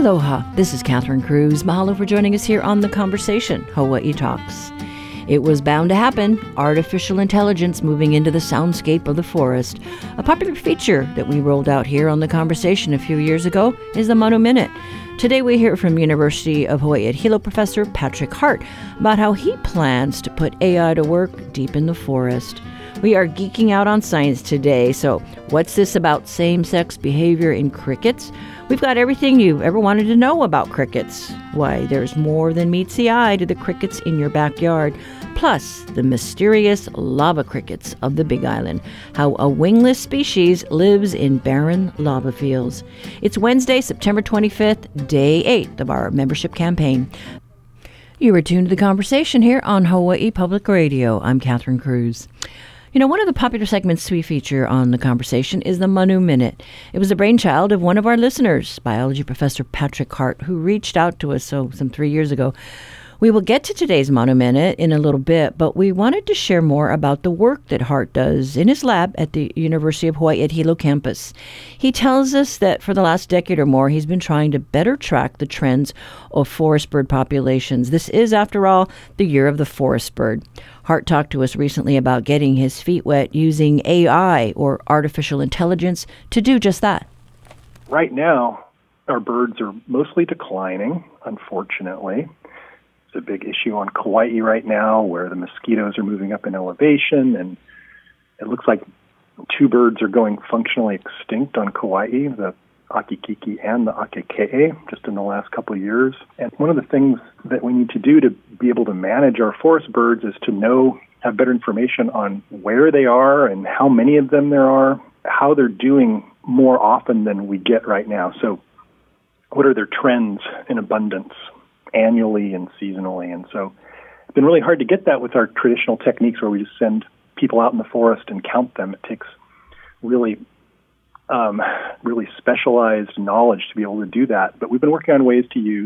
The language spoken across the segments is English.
Aloha, this is Catherine Cruz. Mahalo for joining us here on The Conversation, Hawaii Talks. It was bound to happen, artificial intelligence moving into the soundscape of the forest. A popular feature that we rolled out here on The Conversation a few years ago is the Manu Minute. Today we hear from University of Hawaii at Hilo professor Patrick Hart about how he plans to put AI to work deep in the forest. We are geeking out on science today, so what's this about same-sex behavior in crickets? We've got everything you've ever wanted to know about crickets. Why, there's more than meets the eye to the crickets in your backyard. Plus, the mysterious lava crickets of the Big Island. How a wingless species lives in barren lava fields. It's Wednesday, September 25th, day 8 of our membership campaign. You are tuned to The Conversation here on Hawaii Public Radio. I'm Catherine Cruz. You know, one of the popular segments we feature on The Conversation is the Manu Minute. It was the brainchild of one of our listeners, biology professor Patrick Hart, who reached out to us some 3 years ago. We will get to today's Manu Minute in a little bit, but we wanted to share more about the work that Hart does in his lab at the University of Hawaii at Hilo campus. He tells us that for the last decade or more, he's been trying to better track the trends of forest bird populations. This is, after all, the year of the forest bird. Hart talked to us recently about getting his feet wet using AI, or artificial intelligence, to do just that. Right now, our birds are mostly declining, unfortunately. It's a big issue on Kauai right now, where the mosquitoes are moving up in elevation, and it looks like 2 birds are going functionally extinct on Kauai, the Akikiki and the Akekee, just in the last couple of years. And one of the things that we need to do to be able to manage our forest birds is to have better information on where they are and how many of them there are, how they're doing more often than we get right now. So what are their trends in abundance annually and seasonally? And so it's been really hard to get that with our traditional techniques where we just send people out in the forest and count them. It takes really specialized knowledge to be able to do that. But we've been working on ways to use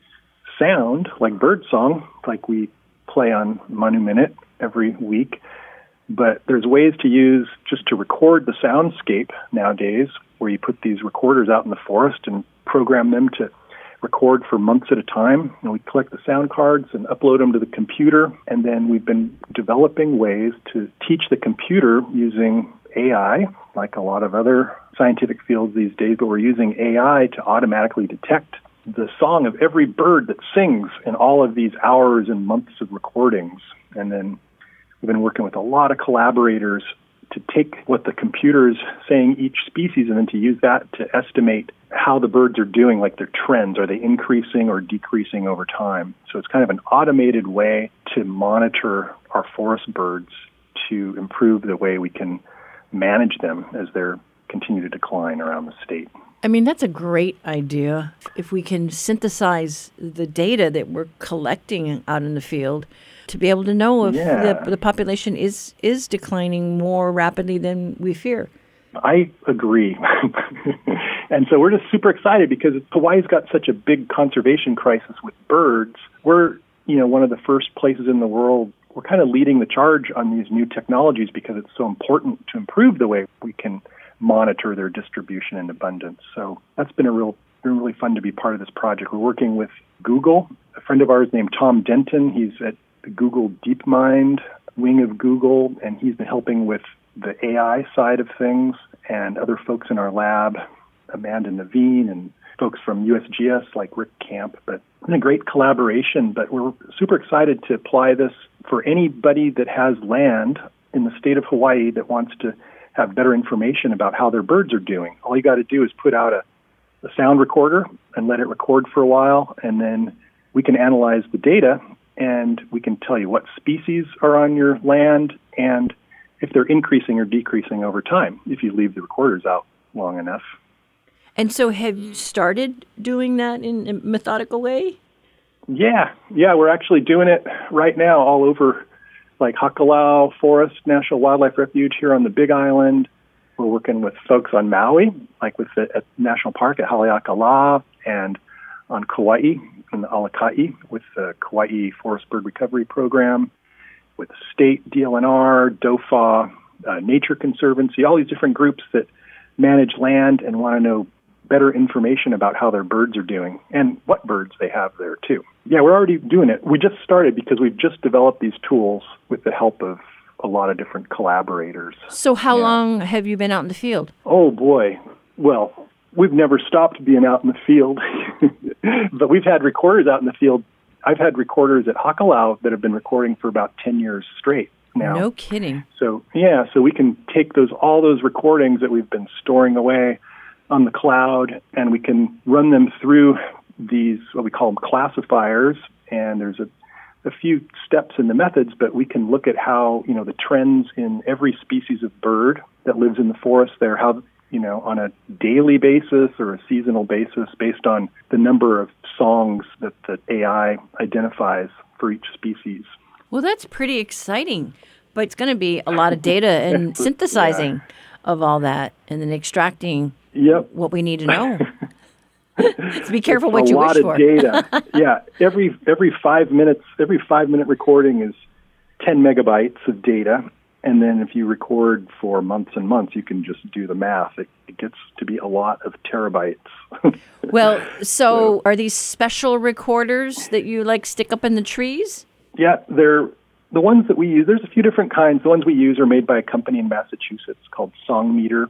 sound, like bird song, like we play on Manu Minute every week. But there's ways to use just to record the soundscape nowadays, where you put these recorders out in the forest and program them to record for months at a time. And we collect the sound cards and upload them to the computer. And then we've been developing ways to teach the computer using AI, like a lot of other scientific fields these days, but we're using AI to automatically detect the song of every bird that sings in all of these hours and months of recordings. And then we've been working with a lot of collaborators to take what the computer is saying each species and then to use that to estimate how the birds are doing, like their trends. Are they increasing or decreasing over time? So it's kind of an automated way to monitor our forest birds to improve the way we can manage them as they're continue to decline around the state. I mean, that's a great idea. If we can synthesize the data that we're collecting out in the field to be able to know if the population is declining more rapidly than we fear. I agree. And so we're just super excited because Hawaii's got such a big conservation crisis with birds. We're, one of the first places in the world. We're kind of leading the charge on these new technologies because it's so important to improve the way we can monitor their distribution and abundance. So that's been really fun to be part of this project. We're working with Google, a friend of ours named Tom Denton. He's at the Google DeepMind wing of Google, and he's been helping with the AI side of things, and other folks in our lab, Amanda Naveen and folks from USGS like Rick Camp. But it's been a great collaboration, but we're super excited to apply this for anybody that has land in the state of Hawaii that wants to have better information about how their birds are doing. All you got to do is put out a sound recorder and let it record for a while, and then we can analyze the data, and we can tell you what species are on your land and if they're increasing or decreasing over time, if you leave the recorders out long enough. And so have you started doing that in a methodical way? Yeah, we're actually doing it right now all over, like Hakalau Forest National Wildlife Refuge here on the Big Island. We're working with folks on Maui, like with the National Park at Haleakala, and on Kauai in the Alakai with the Kauai Forest Bird Recovery Program, with state DLNR, DOFA, Nature Conservancy, all these different groups that manage land and want to know better information about how their birds are doing and what birds they have there too. Yeah, we're already doing it. We just started because we've just developed these tools with the help of a lot of different collaborators. So how long have you been out in the field? Oh, boy. Well, we've never stopped being out in the field, but we've had recorders out in the field. I've had recorders at Hakalau that have been recording for about 10 years straight now. No kidding. So we can take all those recordings that we've been storing away on the cloud, and we can run them through these, what we call them classifiers, and there's a few steps in the methods, but we can look at how, the trends in every species of bird that lives in the forest there, how, on a daily basis or a seasonal basis based on the number of songs that the AI identifies for each species. Well, that's pretty exciting, but it's going to be a lot of data and synthesizing of all that and then extracting what we need to know. So be careful what you wish for. A lot of data. Yeah, every 5 minutes, every 5-minute recording is 10 megabytes of data. And then if you record for months and months, you can just do the math. It gets to be a lot of terabytes. Well, so are these special recorders that you stick up in the trees? Yeah, they're the ones that we use. There's a few different kinds. The ones we use are made by a company in Massachusetts called Songmeter.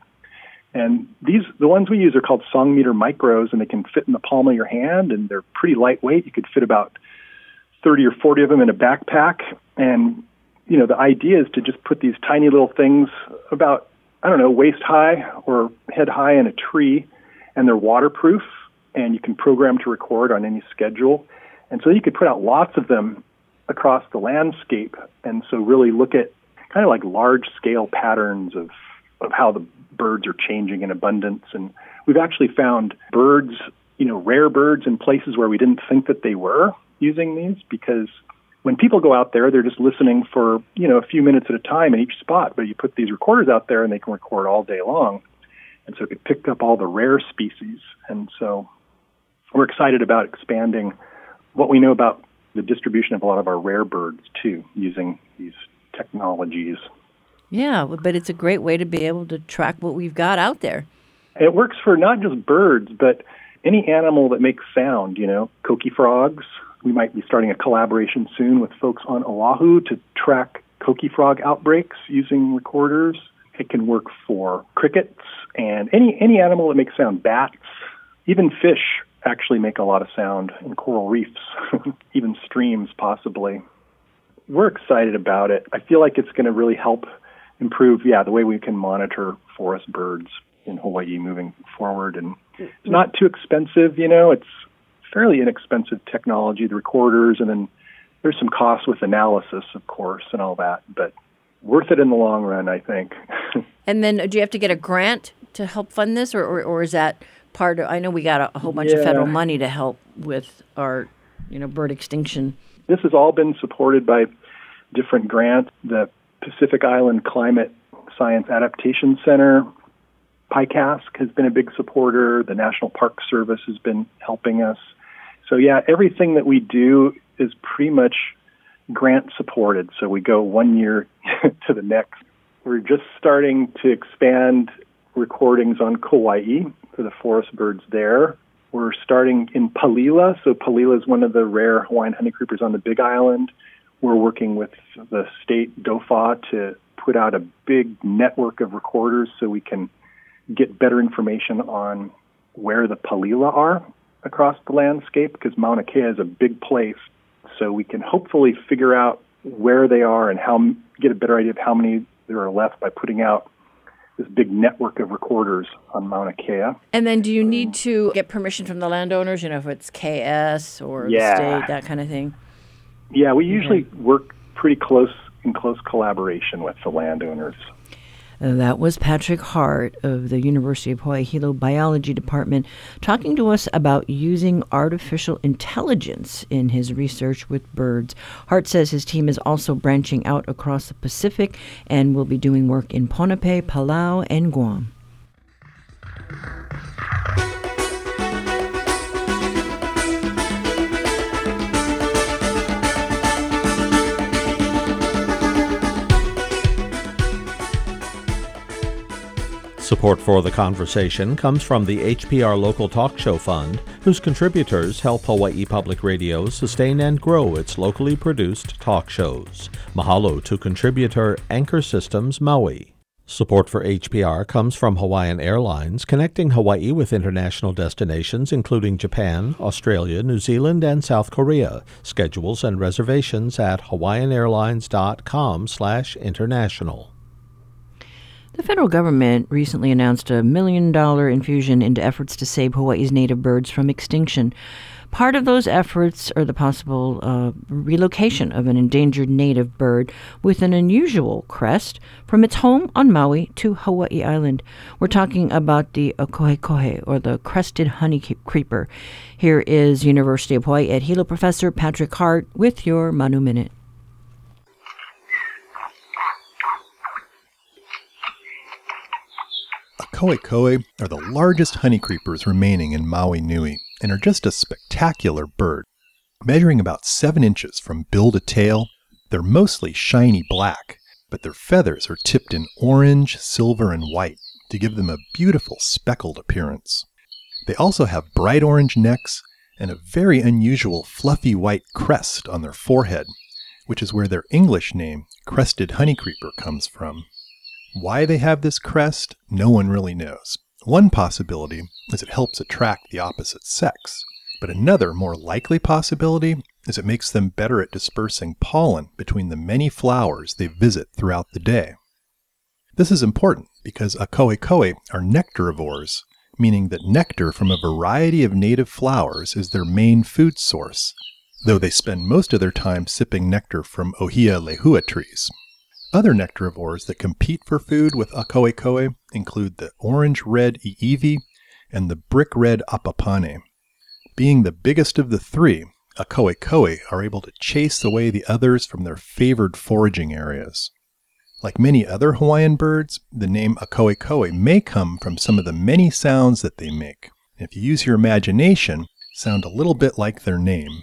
And the ones we use are called Songmeter Micros, and they can fit in the palm of your hand, and they're pretty lightweight. You could fit about 30 or 40 of them in a backpack. And, the idea is to just put these tiny little things about, waist high or head high in a tree, and they're waterproof, and you can program to record on any schedule. And so you could put out lots of them across the landscape, and so really look at kind of like large-scale patterns of how the birds are changing in abundance. And we've actually found birds, rare birds in places where we didn't think that they were using these, because when people go out there, they're just listening for, a few minutes at a time in each spot. But you put these recorders out there and they can record all day long. And so it could pick up all the rare species. And so we're excited about expanding what we know about the distribution of a lot of our rare birds, too, using these technologies. Yeah, but it's a great way to be able to track what we've got out there. It works for not just birds, but any animal that makes sound, coqui frogs. We might be starting a collaboration soon with folks on Oahu to track coqui frog outbreaks using recorders. It can work for crickets and any animal that makes sound, bats, even fish actually make a lot of sound in coral reefs, even streams possibly. We're excited about it. I feel like it's going to really help improve, the way we can monitor forest birds in Hawaii moving forward. And it's not too expensive, it's fairly inexpensive technology, the recorders, and then there's some costs with analysis, of course, and all that, but worth it in the long run, I think. And then do you have to get a grant to help fund this, or is that part of, I know we got a whole bunch of federal money to help with our, bird extinction. This has all been supported by different grants. The Pacific Island Climate Science Adaptation Center, PICASC, has been a big supporter. The National Park Service has been helping us. So, everything that we do is pretty much grant supported. So we go 1 year to the next. We're just starting to expand recordings on Kauai for the forest birds there. We're starting in Palila. So Palila is one of the rare Hawaiian honeycreepers on the Big Island. We're working with the state DOFA to put out a big network of recorders so we can get better information on where the Palila are across the landscape, because Mauna Kea is a big place. So we can hopefully figure out where they are and get a better idea of how many there are left by putting out this big network of recorders on Mauna Kea. And then do you need to get permission from the landowners, if it's KS or the state, that kind of thing? Yeah, we usually work pretty in close collaboration with the landowners. That was Patrick Hart of the University of Hawaii Hilo Biology Department talking to us about using artificial intelligence in his research with birds. Hart says his team is also branching out across the Pacific and will be doing work in Ponape, Palau, and Guam. Support for the conversation comes from the HPR Local Talk Show Fund, whose contributors help Hawaii Public Radio sustain and grow its locally produced talk shows. Mahalo to contributor Anchor Systems Maui. Support for HPR comes from Hawaiian Airlines, connecting Hawaii with international destinations including Japan, Australia, New Zealand, and South Korea. Schedules and reservations at hawaiianairlines.com/international. The federal government recently announced $1 million infusion into efforts to save Hawaii's native birds from extinction. Part of those efforts are the possible relocation of an endangered native bird with an unusual crest from its home on Maui to Hawaii Island. We're talking about the akohekohe, or the crested honey creeper. Here is University of Hawaii at Hilo Professor Patrick Hart with your Manu Minute. Akohekohe are the largest honey creepers remaining in Maui Nui and are just a spectacular bird. Measuring about 7 inches from bill to tail, they're mostly shiny black, but their feathers are tipped in orange, silver, and white to give them a beautiful speckled appearance. They also have bright orange necks and a very unusual fluffy white crest on their forehead, which is where their English name, crested honey creeper, comes from. Why they have this crest, no one really knows. One possibility is it helps attract the opposite sex, but another, more likely possibility is it makes them better at dispersing pollen between the many flowers they visit throughout the day. This is important because akohekohe are nectarivores, meaning that nectar from a variety of native flowers is their main food source, though they spend most of their time sipping nectar from ohia lehua trees. Other nectarivores that compete for food with akohekohe include the orange-red iiwi and the brick-red apapane. Being the biggest of the three, akohekohe are able to chase away the others from their favored foraging areas. Like many other Hawaiian birds, the name akohekohe may come from some of the many sounds that they make. If you use your imagination, sound a little bit like their name.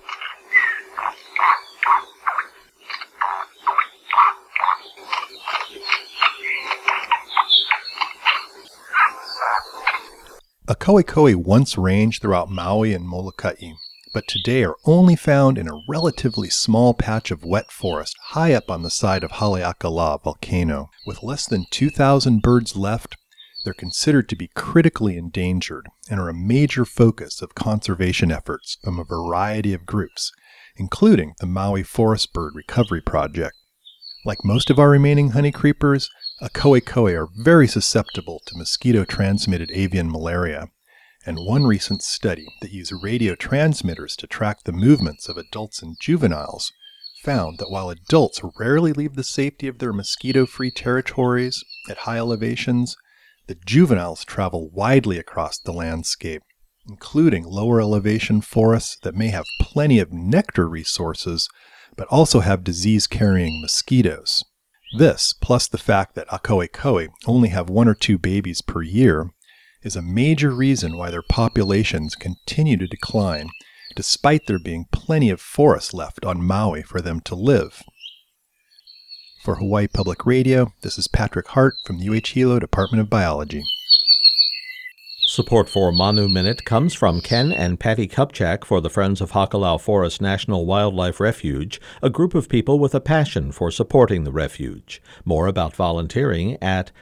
Akohekohe once ranged throughout Maui and Molokai, but today are only found in a relatively small patch of wet forest high up on the side of Haleakala volcano. With less than 2,000 birds left, they're considered to be critically endangered and are a major focus of conservation efforts from a variety of groups, including the Maui Forest Bird Recovery Project. Like most of our remaining honey creepers, akohekohe are very susceptible to mosquito-transmitted avian malaria, and one recent study that used radio transmitters to track the movements of adults and juveniles found that while adults rarely leave the safety of their mosquito-free territories at high elevations, the juveniles travel widely across the landscape, including lower elevation forests that may have plenty of nectar resources, but also have disease-carrying mosquitoes. This, plus the fact that akohekohe only have 1 or 2 babies per year, is a major reason why their populations continue to decline, despite there being plenty of forest left on Maui for them to live. For Hawaii Public Radio, this is Patrick Hart from the UH Hilo Department of Biology. Support for Manu Minute comes from Ken and Patty Kupchak for the Friends of Hakalau Forest National Wildlife Refuge, a group of people with a passion for supporting the refuge. More about volunteering at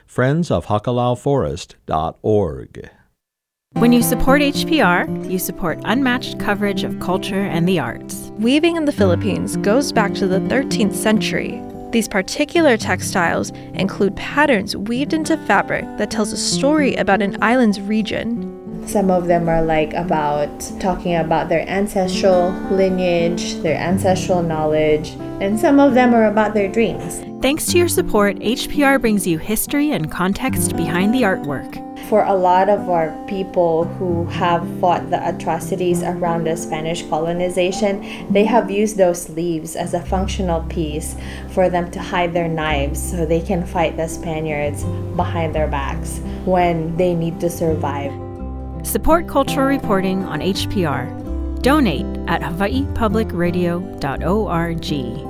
friendsofhakalauforest.org. When you support HPR, you support unmatched coverage of culture and the arts. Weaving in the Philippines goes back to the 13th century. These particular textiles include patterns weaved into fabric that tells a story about an island's region. Some of them are talking about their ancestral lineage, their ancestral knowledge, and some of them are about their dreams. Thanks to your support, HPR brings you history and context behind the artwork. For a lot of our people who have fought the atrocities around the Spanish colonization, they have used those sleeves as a functional piece for them to hide their knives so they can fight the Spaniards behind their backs when they need to survive. Support cultural reporting on HPR. Donate at hawaiipublicradio.org.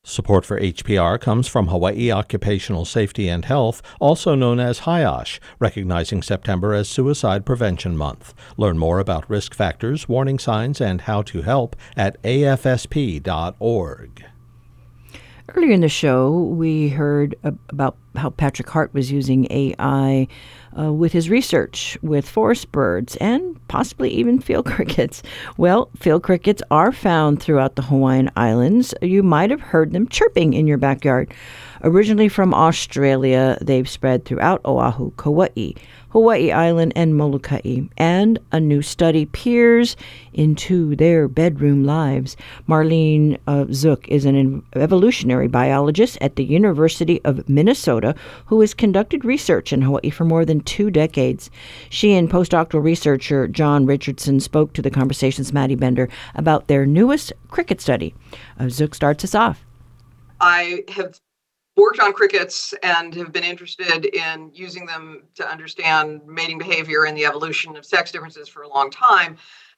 Support for HPR comes from Hawaii Occupational Safety and Health, also known as HIOSH, recognizing September as Suicide Prevention Month. Learn more about risk factors, warning signs, and how to help at afsp.org. Earlier in the show, we heard about how Patrick Hart was using AI with his research with forest birds and possibly even field crickets. Well, field crickets are found throughout the Hawaiian Islands. You might have heard them chirping in your backyard. Originally from Australia, they've spread throughout Oahu, Kauai, Hawaii Island, and Molokai, and a new study peers into their bedroom lives. Marlene Zook is an evolutionary biologist at the University of Minnesota who has conducted research in Hawaii for more than 2 decades. She and postdoctoral researcher John Richardson spoke to the Conversation's Maddie Bender about their newest cricket study. Zook starts us off. I have worked on crickets and have been interested in using them to understand mating behavior and the evolution of sex differences for a long time.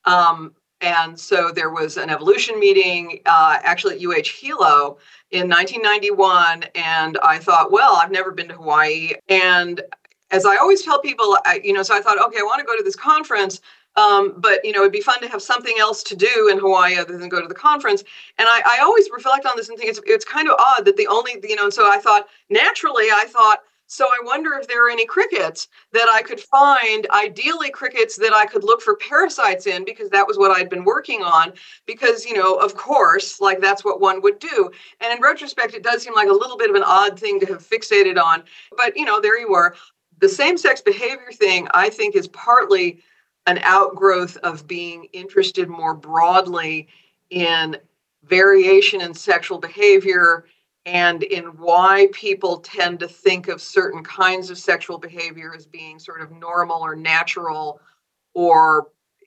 And so there was an evolution meeting actually at UH Hilo in 1991. And I thought, well, I've never been to Hawaii. And as I always tell people, so I thought, okay, I want to go to this conference. But, it'd be fun to have something else to do in Hawaii other than go to the conference. And I always reflect on this and think it's kind of odd that and so I thought, so I wonder if there are any crickets that I could find, ideally crickets that I could look for parasites in, because that was what I'd been working on, because, of course, like that's what one would do. And in retrospect, it does seem like a little bit of an odd thing to have fixated on. But, there you were. The same-sex behavior thing, I think, is partly an outgrowth of being interested more broadly in variation in sexual behavior and in why people tend to think of certain kinds of sexual behavior as being sort of normal or natural or,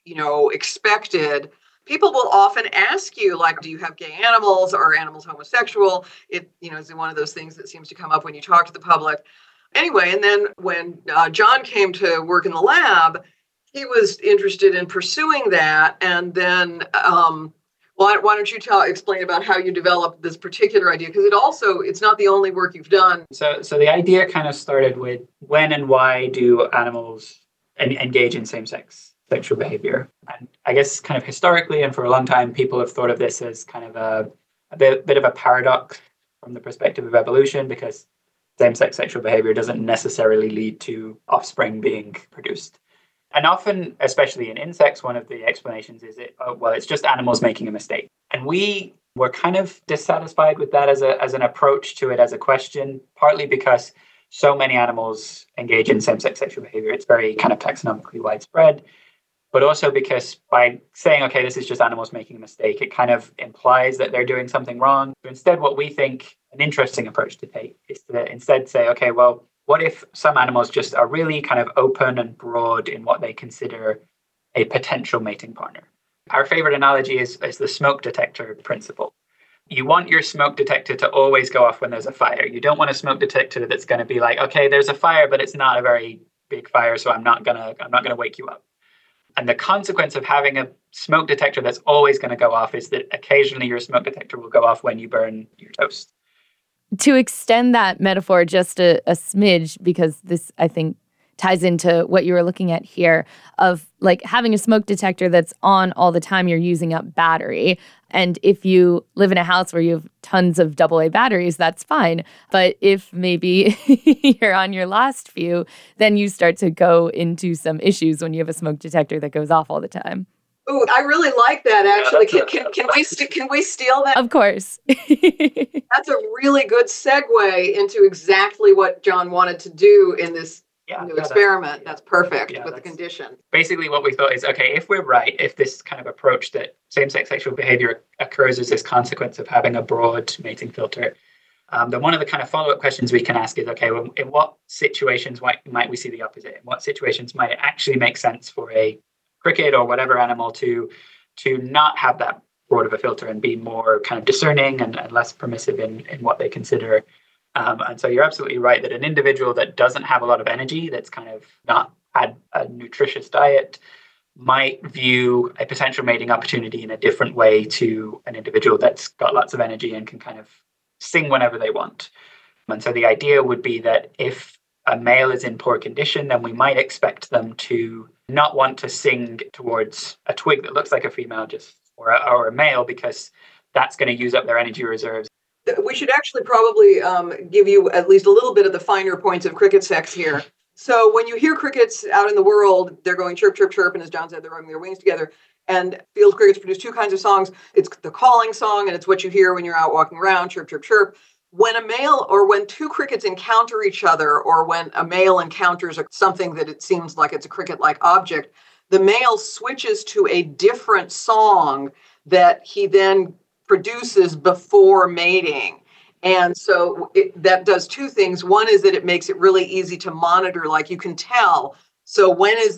expected. People will often ask you, like, do you have gay animals? Are animals homosexual? It, is one of those things that seems to come up when you talk to the public. Anyway, and then when John came to work in the lab, he was interested in pursuing that. And then, why don't you explain about how you developed this particular idea? Because it's not the only work you've done. So the idea kind of started with when and why do animals engage in same-sex sexual behavior? And I guess kind of historically and for a long time, people have thought of this as kind of a bit of a paradox from the perspective of evolution, because same-sex sexual behavior doesn't necessarily lead to offspring being produced. And often, especially in insects, one of the explanations is it's just animals making a mistake. And we were kind of dissatisfied with that as an approach to it, as a question, partly because so many animals engage in same-sex sexual behavior. It's very kind of taxonomically widespread, but also because by saying, okay, this is just animals making a mistake, it kind of implies that they're doing something wrong. So instead, what we think an interesting approach to take is to instead say, okay, well, what if some animals just are really kind of open and broad in what they consider a potential mating partner? Our favorite analogy is the smoke detector principle. You want your smoke detector to always go off when there's a fire. You don't want a smoke detector that's going to be like, okay, there's a fire, but it's not a very big fire, so I'm not gonna wake you up. And the consequence of having a smoke detector that's always going to go off is that occasionally your smoke detector will go off when you burn your toast. To extend that metaphor just a smidge, because this, I think, ties into what you were looking at here of like having a smoke detector that's on all the time, you're using up battery. And if you live in a house where you have tons of AA batteries, that's fine. But if maybe you're on your last few, then you start to go into some issues when you have a smoke detector that goes off all the time. Ooh, I really like that, actually. Can we steal that? Of course. That's a really good segue into exactly what John wanted to do in this new experiment. That's perfect with the condition. Basically, what we thought is, okay, if we're right, if this kind of approach that same-sex sexual behavior occurs as this consequence of having a broad mating filter, then one of the kind of follow-up questions we can ask is, okay, well, in what situations might we see the opposite? In what situations might it actually make sense for a cricket or whatever animal to not have that broad of a filter and be more kind of discerning and less permissive in what they consider. And so you're absolutely right that an individual that doesn't have a lot of energy, that's kind of not had a nutritious diet, might view a potential mating opportunity in a different way to an individual that's got lots of energy and can kind of sing whenever they want. And so the idea would be that if a male is in poor condition, then we might expect them to not want to sing towards a twig that looks like a female or a male, because that's going to use up their energy reserves. We should actually probably give you at least a little bit of the finer points of cricket sex here. So when you hear crickets out in the world, they're going chirp, chirp, chirp, and as John said, they're rubbing their wings together. And field crickets produce two kinds of songs. It's the calling song, and it's what you hear when you're out walking around, chirp, chirp, chirp. When a male or when two crickets encounter each other, or when a male encounters something that it seems like it's a cricket-like object, the male switches to a different song that he then produces before mating. And so that does two things. One is that it makes it really easy to monitor, like you can tell. So when is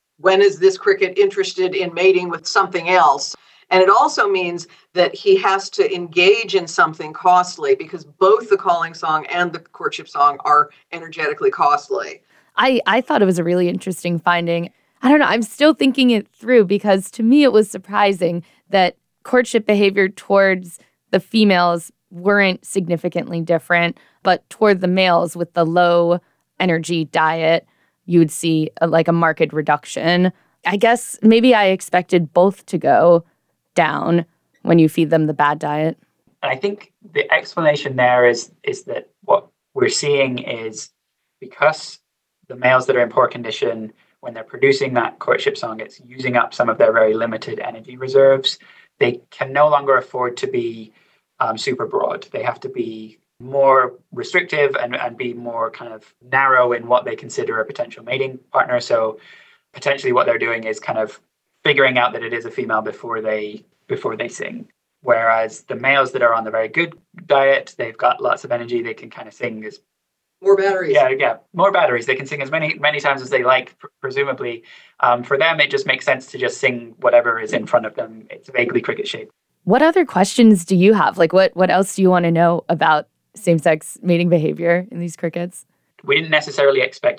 this cricket interested in mating with something else? And it also means that he has to engage in something costly, because both the calling song and the courtship song are energetically costly. I thought it was a really interesting finding. I don't know, I'm still thinking it through, because to me it was surprising that courtship behavior towards the females weren't significantly different, but toward the males with the low energy diet, you would see a marked reduction. I guess maybe I expected both to go down when you feed them the bad diet. And I think the explanation there is that what we're seeing is because the males that are in poor condition, when they're producing that courtship song, it's using up some of their very limited energy reserves. They can no longer afford to be super broad. They have to be more restrictive and be more kind of narrow in what they consider a potential mating partner. So potentially what they're doing is kind of figuring out that it is a female before they sing. Whereas the males that are on the very good diet, they've got lots of energy. They can kind of sing as more batteries. Yeah, more batteries. They can sing as many times as they like, presumably. For them, it just makes sense to just sing whatever is in front of them. It's vaguely cricket shaped. What other questions do you have? What else do you want to know about same-sex mating behavior in these crickets? We didn't necessarily expect,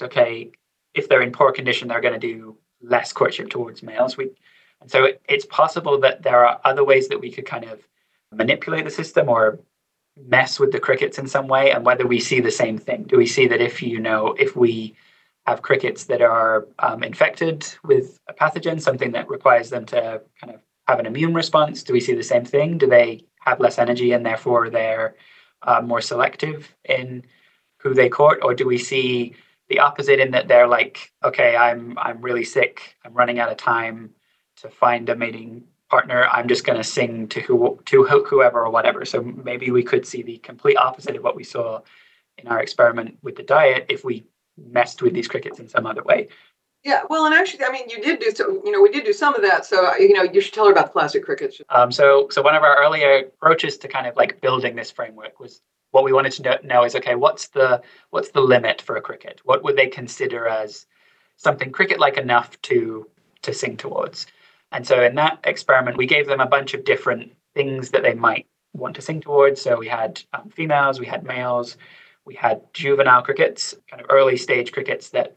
if they're in poor condition, they're going to do less courtship towards males. And so it's possible that there are other ways that we could kind of manipulate the system or mess with the crickets in some way, and whether we see the same thing. Do we see that if we have crickets that are infected with a pathogen, something that requires them to kind of have an immune response, do we see the same thing? Do they have less energy and therefore they're more selective in who they court? Or do we see the opposite, in that they're like, okay, I'm really sick, I'm running out of time to find a mating partner, I'm just going to sing to whoever or whatever. So maybe we could see the complete opposite of what we saw in our experiment with the diet if we messed with these crickets in some other way. Yeah, well, and actually, you did do so. We did do some of that. So, you should tell her about the plastic crickets. So one of our earlier approaches to kind of like building this framework was, what we wanted to know is, okay, what's the limit for a cricket? What would they consider as something cricket-like enough to sing towards? And so in that experiment, we gave them a bunch of different things that they might want to sing towards. So we had females, we had males, we had juvenile crickets, kind of early stage crickets that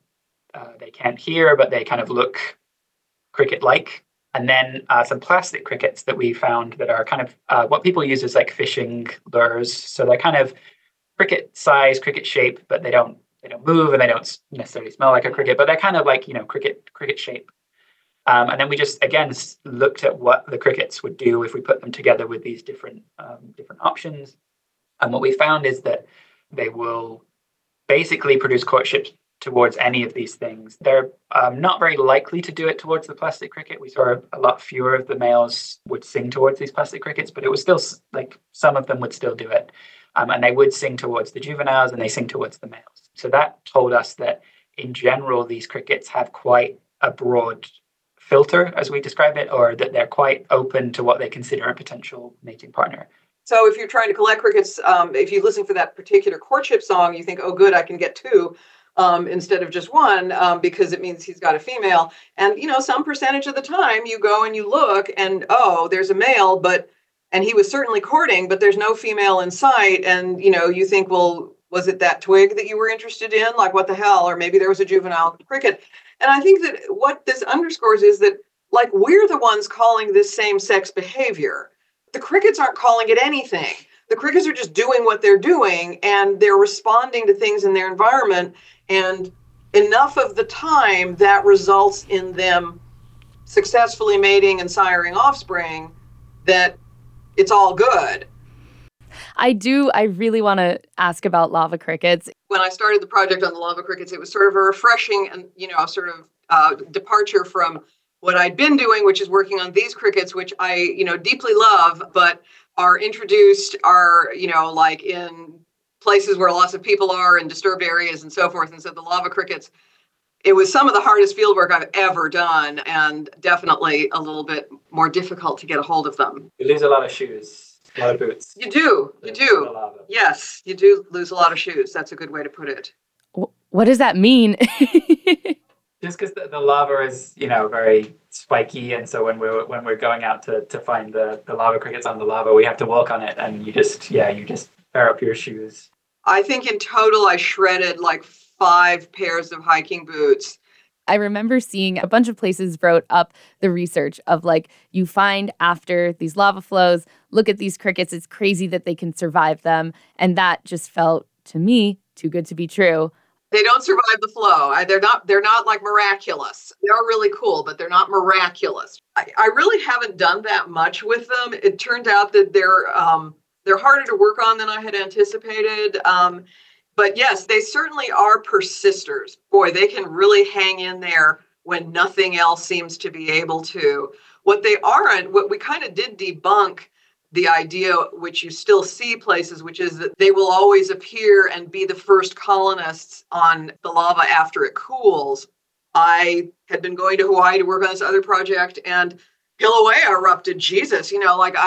they can't hear, but they kind of look cricket-like. And then some plastic crickets that we found that are kind of what people use as like fishing lures. So they're kind of cricket size, cricket shape, but they don't move and they don't necessarily smell like a cricket, but they're kind of like, cricket shape. And then we just, again, looked at what the crickets would do if we put them together with these different options. And what we found is that they will basically produce courtships towards any of these things. They're not very likely to do it towards the plastic cricket. We saw a lot fewer of the males would sing towards these plastic crickets, but it was still like some of them would still do it. And they would sing towards the juveniles and they sing towards the males. So that told us that in general, these crickets have quite a broad filter, as we describe it, or that they're quite open to what they consider a potential mating partner. So if you're trying to collect crickets, if you listen for that particular courtship song, you think, oh, good, I can get two. Instead of just one, because it means he's got a female. And, some percentage of the time you go and you look and, oh, there's a male, and he was certainly courting, but there's no female in sight. And, you think, well, was it that twig that you were interested in? Like, what the hell? Or maybe there was a juvenile cricket. And I think that what this underscores is that, like, we're the ones calling this same-sex behavior. The crickets aren't calling it anything. the crickets are just doing what they're doing, and they're responding to things in their environment. And enough of the time that results in them successfully mating and siring offspring that it's all good. I really want to ask about lava crickets. When I started the project on the lava crickets, it was sort of a refreshing and, departure from what I'd been doing, which is working on these crickets, which I, deeply love, but are introduced, like in places where lots of people are in disturbed areas and so forth. And so the lava crickets, it was some of the hardest field work I've ever done, and definitely a little bit more difficult to get a hold of them. You lose a lot of shoes, a lot of boots. You do. Yes, you do lose a lot of shoes. That's a good way to put it. What does that mean? Just because the lava is, very spiky, and so when we're going out to find the lava crickets on the lava, we have to walk on it, and you just tear up your shoes. I think in total I shredded like 5 pairs of hiking boots. I remember seeing a bunch of places wrote up the research of like, you find after these lava flows, look at these crickets, it's crazy that they can survive them. And that just felt, to me, too good to be true. They don't survive the flow. They're not like miraculous. They're really cool, but they're not miraculous. I really haven't done that much with them. It turned out that they're harder to work on than I had anticipated. But yes, they certainly are persisters. Boy, they can really hang in there when nothing else seems to be able to. What they aren't, what we kind of did debunk the idea, which you still see places, which is that they will always appear and be the first colonists on the lava after it cools. I had been going to Hawaii to work on this other project, and Kilauea erupted. Jesus, and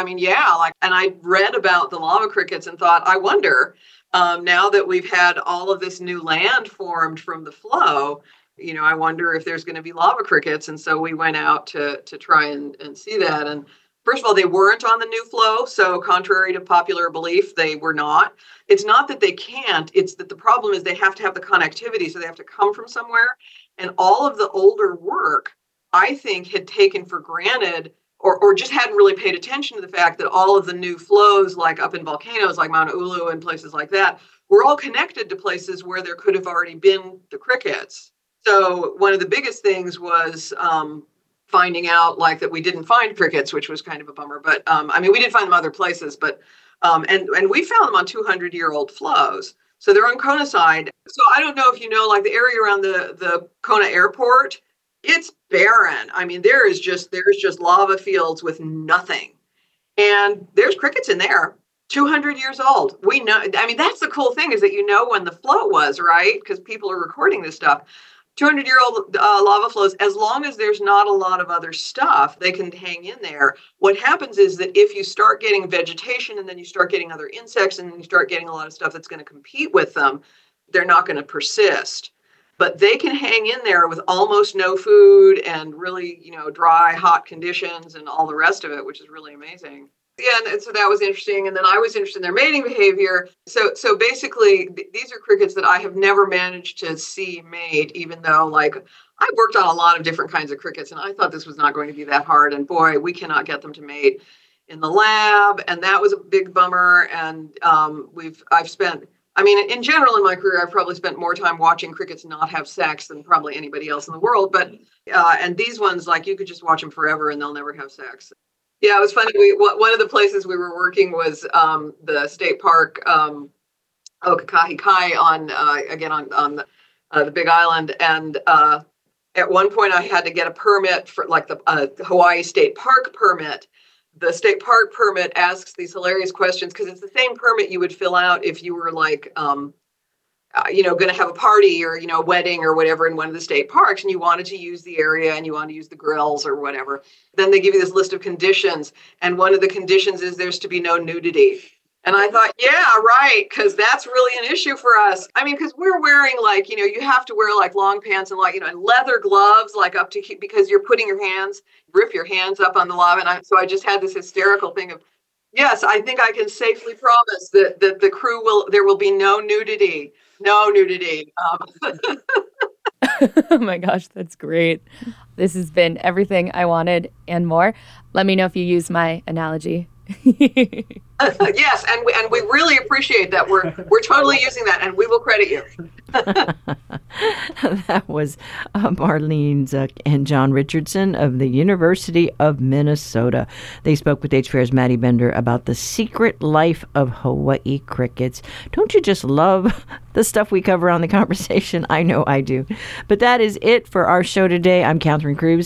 I read about the lava crickets and thought, I wonder, now that we've had all of this new land formed from the flow, I wonder if there's going to be lava crickets. And so we went out to try and see that. And first of all, they weren't on the new flow. So contrary to popular belief, they were not. It's not that they can't. It's that the problem is they have to have the connectivity. So they have to come from somewhere. And all of the older work, I think, had taken for granted or just hadn't really paid attention to the fact that all of the new flows, like up in volcanoes like Mauna Ulu and places like that, were all connected to places where there could have already been the crickets. So one of the biggest things was finding out like that we didn't find crickets, which was kind of a bummer. But we did find them other places, but and we found them on 200-year-old flows. So they're on Kona side. So I don't know if you know, like the area around the Kona airport, it's barren. There's just lava fields with nothing. And there's crickets in there, 200 years old. We know, that's the cool thing is that when the flow was, right? Because people are recording this stuff. 200-year-old lava flows, as long as there's not a lot of other stuff, they can hang in there. What happens is that if you start getting vegetation and then you start getting other insects and then you start getting a lot of stuff that's going to compete with them, they're not going to persist. But they can hang in there with almost no food and really, dry, hot conditions and all the rest of it, which is really amazing. Yeah, and so that was interesting. And then I was interested in their mating behavior. So basically, these are crickets that I have never managed to see mate, even though, I worked on a lot of different kinds of crickets, and I thought this was not going to be that hard. And boy, we cannot get them to mate in the lab, and that was a big bummer. And I've spent... in general, in my career, I've probably spent more time watching crickets not have sex than probably anybody else in the world. But and these ones, you could just watch them forever and they'll never have sex. Yeah, it was funny. One of the places we were working was the state park, Kahikai on the Big Island. And at one point, I had to get a permit for the Hawaii State Park permit. The state park permit asks these hilarious questions because it's the same permit you would fill out if you were going to have a party or, a wedding or whatever in one of the state parks and you wanted to use the area and you wanted to use the grills or whatever. Then they give you this list of conditions. And one of the conditions is there's to be no nudity. And I thought, yeah, right, because that's really an issue for us. Because we're wearing you have to wear long pants and and leather gloves up to because you're putting rip your hands up on the lava. And so I just had this hysterical thing of, yes, I think I can safely promise that the crew there will be no nudity. No nudity. Oh my gosh, that's great. This has been everything I wanted and more. Let me know if you use my analogy. Yes, and we really appreciate that. We're totally using that, and we will credit you. That was Marlene Zuck and John Richardson of the University of Minnesota. They spoke with HPR's Maddie Bender about the secret life of Hawaii crickets. Don't you just love the stuff we cover on The Conversation? I know I do. But that is it for our show today. I'm Catherine Cruz.